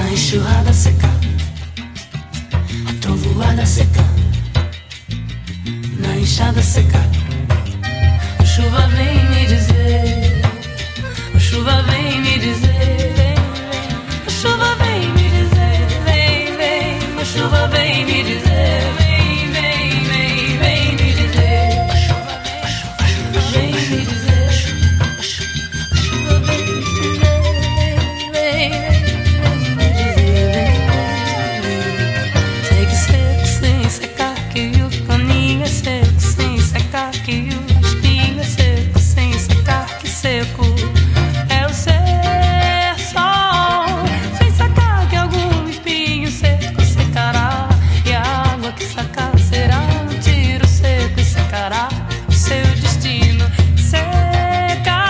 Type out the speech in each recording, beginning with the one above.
enxurrada seca, a trovoada seca, na enxada seca. A chuva vem me dizer, a chuva vem me dizer, vem, vem. A chuva vem me dizer, vem, vem. A chuva vem me dizer, vem, vem, vem, vem me dizer. A chuva vem me dizer, a chuva vem me dizer, vem, vem, vem me dizer, vem. Segue seco sem secar, que o caninho é seco sem secar, que o espinho é seco sem secar, que seco é o ser sol. Sem secar que algum espinho seco secará, e a água que sacar será um tiro seco e secará o seu destino. Seca.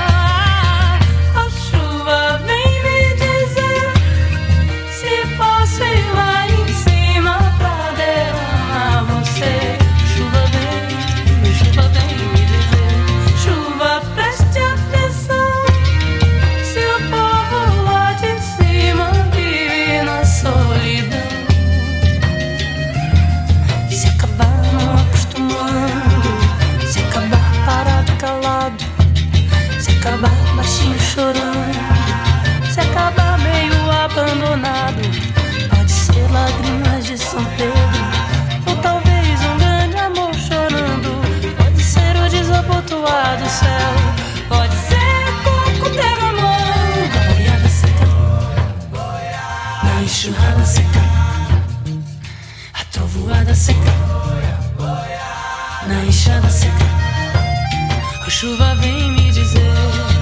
A chuva vem me dizer se posso ir lá em cima pra derramar você. Chuva vem me dizer, chuva, preste atenção, se o povo lá de cima vive na solidão. Se acabar não acostumando, se acabar parado calado, se acabar baixinho chorando, se acabar meio abandonado, pode ser lágrimas de São Pedro, ou talvez um grande amor chorando, pode ser o desabotoado céu, pode ser coco derramando, a boiada seca, na enxurrada seca, a trovoada seca, na enxada seca. A chuva vem me dizer,